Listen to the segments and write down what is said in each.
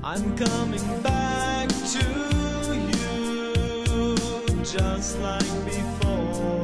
I'm coming back to you just like before.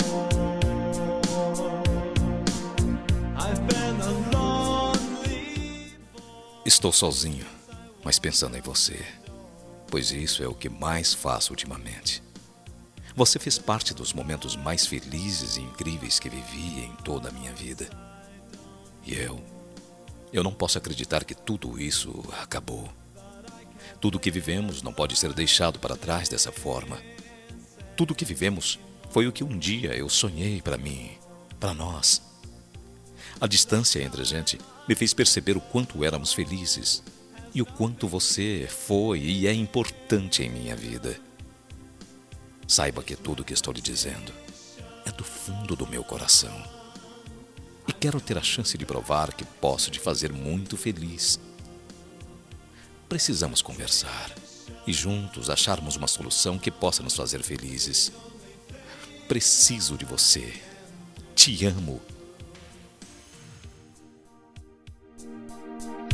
I've been a lonely boy. Estou sozinho, mas pensando em você, pois isso é o que mais faço ultimamente. Você fez parte dos momentos mais felizes e incríveis que vivi em toda a minha vida. E eu não posso acreditar que tudo isso acabou. Tudo que vivemos não pode ser deixado para trás dessa forma. Tudo que vivemos foi o que um dia eu sonhei para mim, para nós. A distância entre a gente me fez perceber o quanto éramos felizes e o quanto você foi e é importante em minha vida. Saiba que tudo o que estou lhe dizendo é do fundo do meu coração. E quero ter a chance de provar que posso te fazer muito feliz. Precisamos conversar e juntos acharmos uma solução que possa nos fazer felizes. Preciso de você. Te amo.